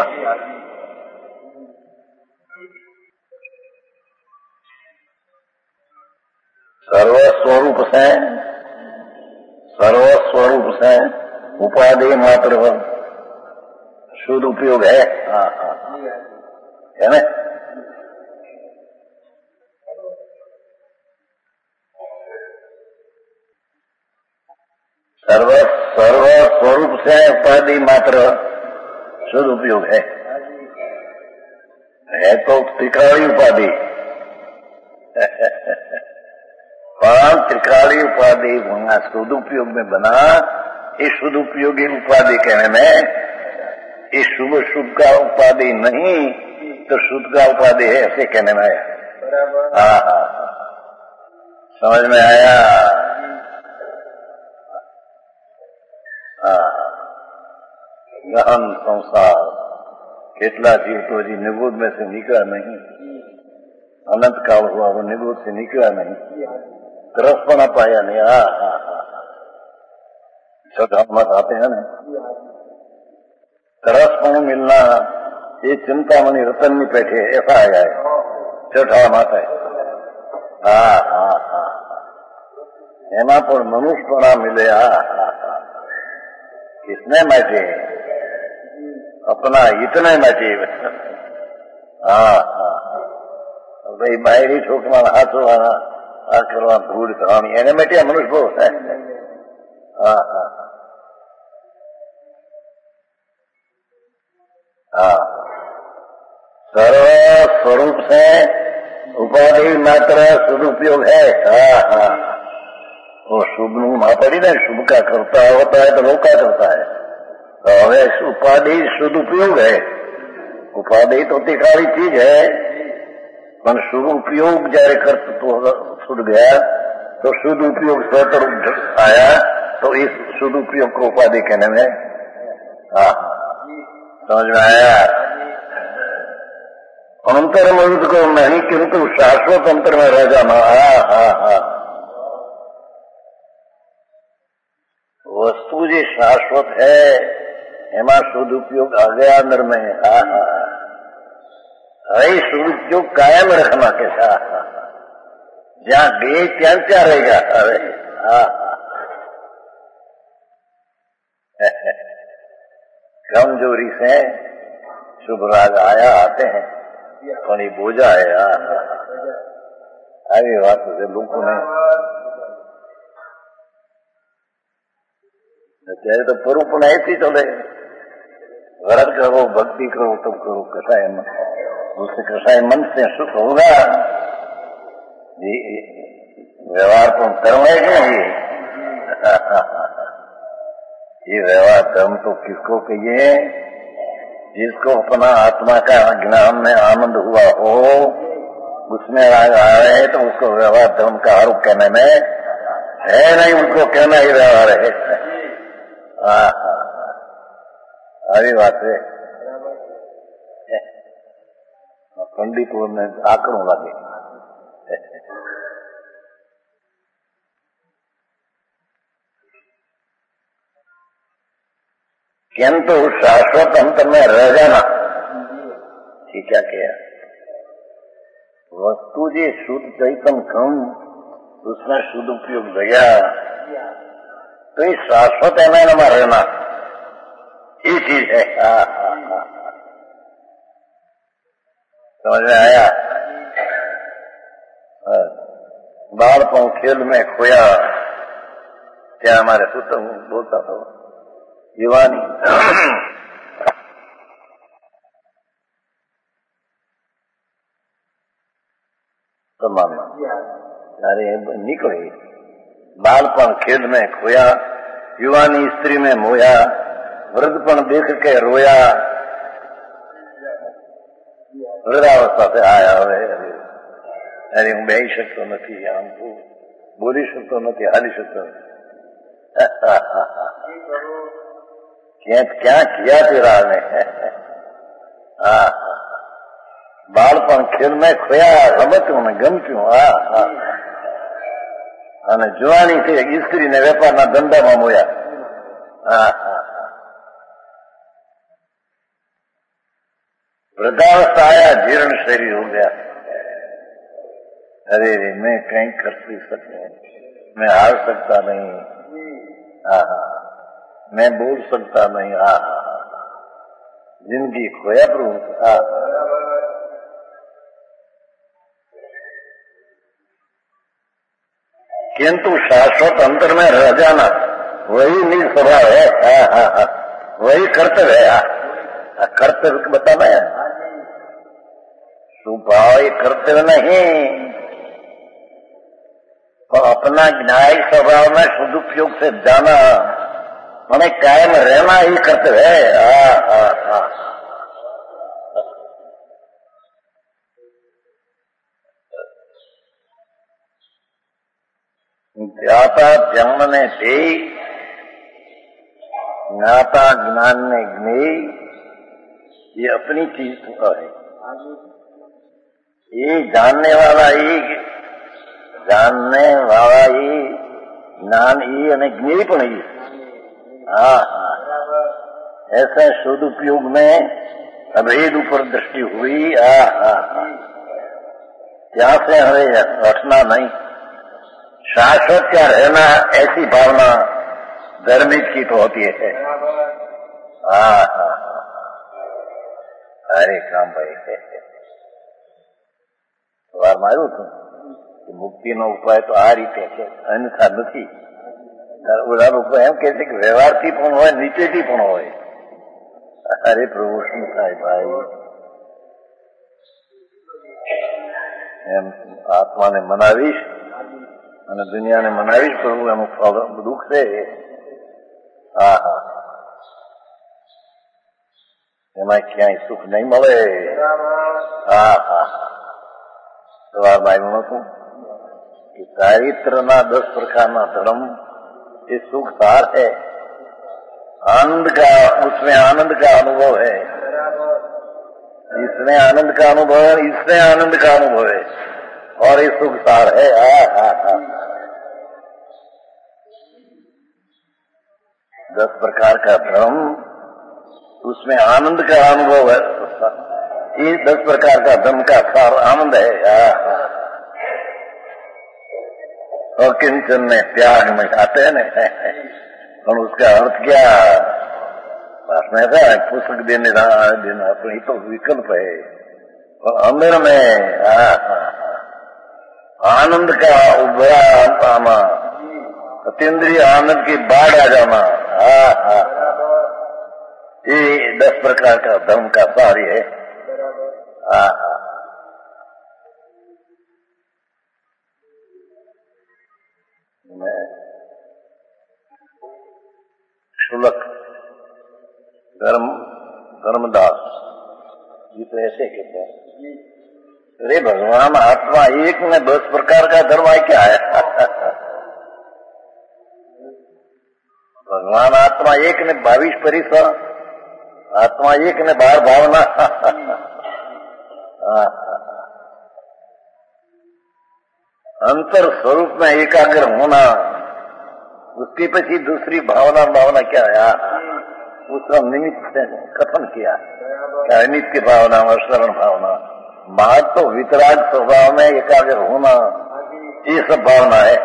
सर्वस्वरूप से उपाधि मात्र शुद्ध उपयोग है। हाँ हाँ है ना। सर्व स्वरूप से उपाधि मात्र शुद्ध उपयोग है तो त्रिकाली उपाधि पर त्रिकाली उपाधि होना शुद्ध उपयोग में बना। इस शुद्ध उपयोगी उपाधि कहने में इस शुभ शुभ का उपाधि नहीं तो शुद्ध का उपाधि है ऐसे कहने में आया। हाँ हाँ समझ में आया। गहन संसार કેટલા जीव तो जी निगोद में से निकला नहीं। अनंत काल हुआ वो निगोद से निकला नहीं। तरसपना पाया नहीं। मत आते हैं ना। तरसपन मिलना ये चिंतामणि रतन में बैठे ऐसा आया है। चौथा मत है। एमा पर मनुष्यपना मिले। किसने बैठे अपना इतने बैठे। भाई बाहरी छोकरा हाथों आ करवा धूल करानी एने बैठे मनुष्य बहुत है। सर्व स्वरूप से उपाधि मात्र सदुपयोग है। वो शुभ वहां पड़ी ना शुभ का करता होता है तो लोग क्या करता है। तो उपाधि शुद्ध उपयोग है। उपाधि तो तिकारी चीज है पर शुभ उपयोग जारे कर तो छूट गया तो शुद्ध उपयोग स्वतर आया तो इस शुद्ध उपयोग को उपाधि कहने में। समझ में आया। अंतर मनुष्य को नहीं किंतु शाश्वत अंतर में रह जाना। वस्तु जो शाश्वत है एमा शुद्ध उपयोग आ गया अंदर में। अरे शुद्ध उपयोग कायम रखना कैसा। जहाँ गए क्या क्या रहेगा। अरे कमजोरी से शुभ राग आया आते हैं थोड़ी बोझा है। આવી વાત છે લોકોને અત્યારે તો પૂરું પણ ऐसी चले। व्रत करो भक्ति करो तब करो कसाय मन। उससे कसाय मन से सुख होगा। व्यवहार तो कर्म है कि नहीं। ये व्यवहार धर्म तो किसको कहिए जिसको अपना आत्मा का ज्ञान में आनंद हुआ हो उसमें राग आ रहे तो उसको व्यवहार धर्म का आरोप कहने में है नहीं। उसको कहना ही व्यवहार है। આવી વાત છે। पंडितों ने आकड़ों लगे। किंतु शाश्वत अंतर में रह जाना ये क्या किया। वस्तु जी शुद्ध चैतन्य कम उसमें शुद्ध उपयोग गया तो ये शाश्वत है में रहना ये चीज है। समझ में आया। बालपन खेल में खोया क्या हमारे पुत्र बोलता था युवानी तो मानना अरे निकले। बालपन खेल में खोया युवानी स्त्री में मोया वृद्धपन देख के रोया। वृद्धावस्था से आया अरे हूँ बेही શકતો નથી આમ બોલી શકતો નથી હાલી શકતો क्या किया तेरा ने। बालपन खेल में खोया રમતું ને ગમતું। અને જુવાની થી સ્ત્રી ને વેપારના ધંધામાં મોયા। वृद्धावस्था आया, जीर्ण शरीर हो गया। अरे रे, मैं कहीं कर नहीं सकता, मैं हार सकता नहीं, मैं बोल सकता नहीं, जिंदगी खोया प्रभु। किंतु शाश्वत अंतर में रह जाना वही निज स्वभाव है। वही कर्तव्य है। कर्तव्य बताना है, स्वभाव ये कर्तव्य नहीं। तो अपना न्यायिक स्वभाव में सदुपयोग से जाना, हमें कायम रहना ही कर्तव्य है। ज्ञाता ज्ञान ने दे, ज्ञाता ज्ञान ने ज्ञे, ये अपनी चीज है। ये जानने वाला ही ज्ञान ही અને ज्ञेय पण ही। ऐसे सदुपयोग में अभेद ऊपर दृष्टि हुई। यहाँ से हमें हटना नहीं, शाश्वत क्या रहना, ऐसी भावना धर्मिक की तो होती है। अरे काम भाई વારમાં આવ્યું હતું કે મુક્તિનો ઉપાય તો આ રીતે છે, અન્યથા નથી। ઓલા લોકો એમ કહે છે કે વ્યવહારથી પણ હોય, નીચેથી પણ હોય। અરે પ્રભુ શું થાય ભાઈ, એમ આત્માને મનાવીશ અને દુનિયાને મનાવીશ પ્રભુ, એનું ફળ દુઃખ છે। એમાં ક્યાંય સુખ નહીં મળે। સવારમાં આવ્યું હતું कि चारित्रना 10 प्रकार धर्म ये सुख सार है, आनंद का, उसमें आनंद का अनुभव है, इसमें आनंद का अनुभव है, इसमें आनंद का अनुभव है, और ये सुख सार है। 10 प्रकार का धर्म, उसमें आनंद का अनुभव है। ये 10 प्रकार का धर्म का सार आनंद है। और किंचन में त्याग में आते हैं ना, और उसका अर्थ क्या, में था पुस्तक देने देना अपनी तो विकल्प है, और अंदर में आनंद का उभरा आना, अतीन्द्रिय आनंद की बाढ़ आ जाना। ये 10 प्रकार का धर्म का सार है। शुलक धर्मदास ये तो ऐसे कहते हैं, अरे भगवान आत्मा एक में 10 प्रकार का धर्म है क्या है? भगवान आत्मा एक ने 22 परिसर, आत्मा एक ने 12 भावना। अंतर स्वरूप में एकाग्र होना, उसके पीछे दूसरी भावना क्या है, उसका निमित्त कथन किया, क्या नित्य भावना और शरण भावना। बात तो वितराग स्वभाव में एकाग्र होना, ये सब भावना है।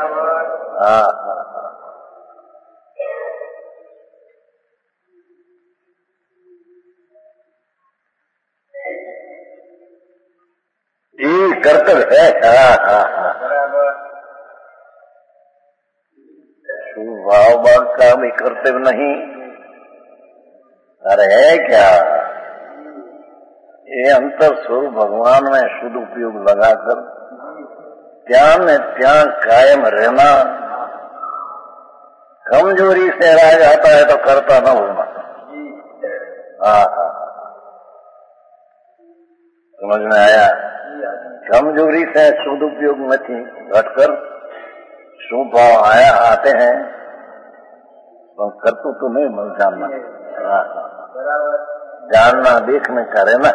ये कर्तव्य है। भाव भाग का भी कर्तव्य नहीं, अरे है क्या, ये अंतर स्वरूप भगवान में शुद्ध उपयोग लगाकर ત્યાં कायम रहना। कमजोरी से रह जाता है तो करता न होना। समझ में आया? कमजोरी से शुद्ध उपयोग नहीं घटकर शुभ भाव आते हैं, तो करतु तो नहीं मिल जानना, जानना देखने का रहना।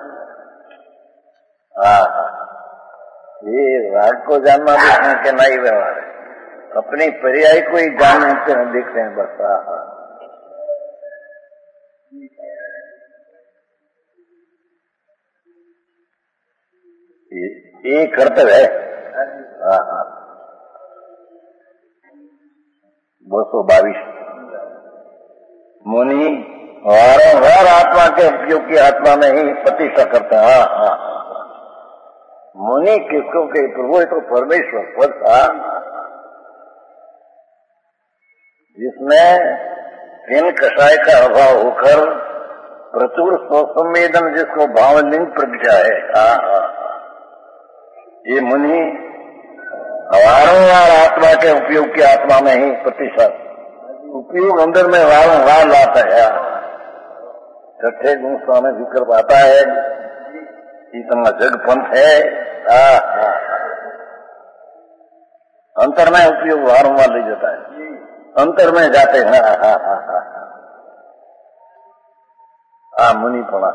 ये राग को जानना देखने के नहीं व्यवहार है, अपनी पर्याय को ही जानते हैं, देखते हैं बस। ये कर्तव्य है। हाँ हाँ 222 मुनि वारंवार आत्मा के उपयोग की आत्मा में ही प्रतीक्षा करते हैं। हाँ हाँ मुनि किसको के प्रभु तो परमेश्वर पद था जिसमें तीन कषाय का अभाव होकर प्रचुर स्वसंवेदन जिसको भावलिंग प्रज्ञा है। हाँ हाँ ये मुनि वारंवार आत्मा के उपयोग की आत्मा में ही प्रतिशत उपयोग अंदर में वारंवार लाता है। छठे गुण स्वामी विकल्प आता है इतना जग पंथ है। अंतर में उपयोग वारंवार ले जाता है, अंतर में जाते हैं। मुनि पड़ा।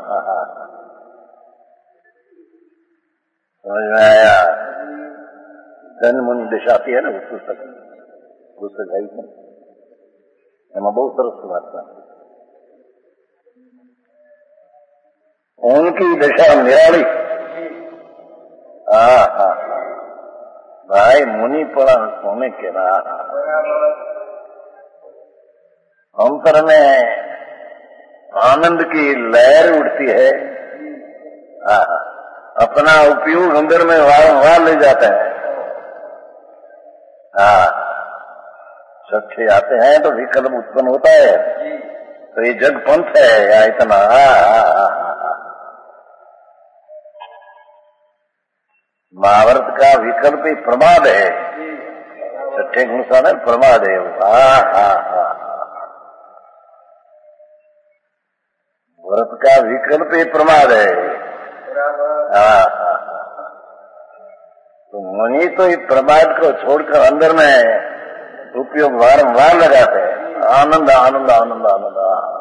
समझ में आया? जन मुनि दिशाती है ना वो पुस्तक आई थी એમાં બહુ સરસ વાત છે। उनकी दशा निराली। भाई मुनि पड़ा सोने के रहा अंतर में आनंद की लहर उठती है। अपना उपयोग अंदर में वारंवार ले जाता है। सच्चे आते हैं तो विकल्प उत्पन्न होता है। तो ये जग पंथ है या इतना। महाभारत का विकल्प ही प्रमाद है। छठे गुण सा प्रमाद है। भारत का विकल्प ही प्रमाद है। तो मुनि तो इस प्रमाद को छोड़कर अंदर में उपयोग वारंवार लगाते हैं। आनंद आनंद आनंद आनंद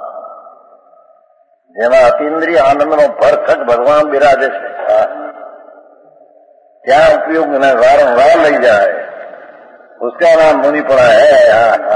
जेमा अतीन्द्रिय आनंद में परखट भगवान विराजे છે क्या उपयोग में वारंवार लग जाए उसका नाम मुनि पड़ा है।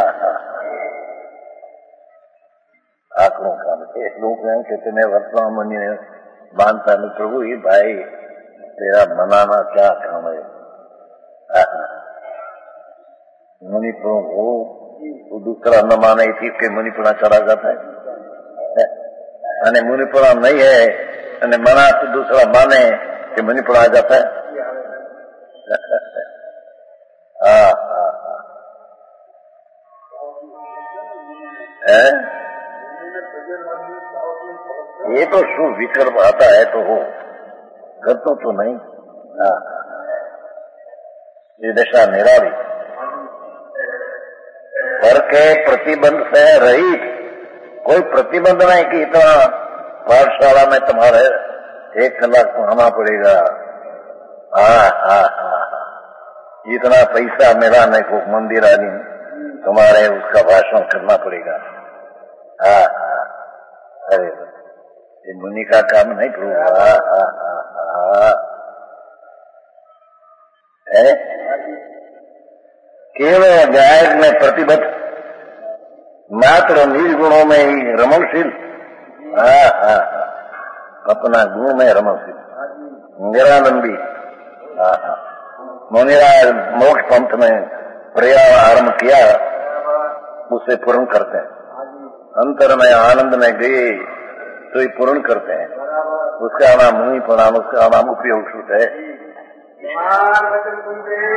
आंकड़ों का लोग हैं कितने वर्तमान मुनि ने मानता नहीं प्रभु ही भाई तेरा मनाना क्या काम है। मुनिपुरों को तो दूसरा न माने थी कि मुनिपुरा चला जाता है। अने मुनिपुरा नहीं है अने मना तो दूसरा माने कि मुनिपुरा आ जाता है। ये तो शु विकल्प आता है तो हो करतो तो नहीं। ये दशा निराली घर के प्रतिबंध से रहित। कोई प्रतिबंध नहीं कि इतना पाठशाला में तुम्हारे 1 कलाक पढ़ाना पड़ेगा। इतना पैसा मिलाने को मंदिर आदि तुम्हारे उसका भाषण करना पड़ेगा। अरे ये मुनि का काम नहीं पड़ेगा। केवल गायक में प्रतिबद्ध मात्र निर्गुणों में ही रमणशील। अपना गुण में रमणशील निरानंदी। मुनिराज मोक्ष पंथ में प्रयाण आरंभ किया उसे पूर्ण करते हैं। अंतर में आनंद में गए तो ही पूर्ण करते हैं। उसका नाम मुनि प्रणाम, उसका नाम उपयोग है।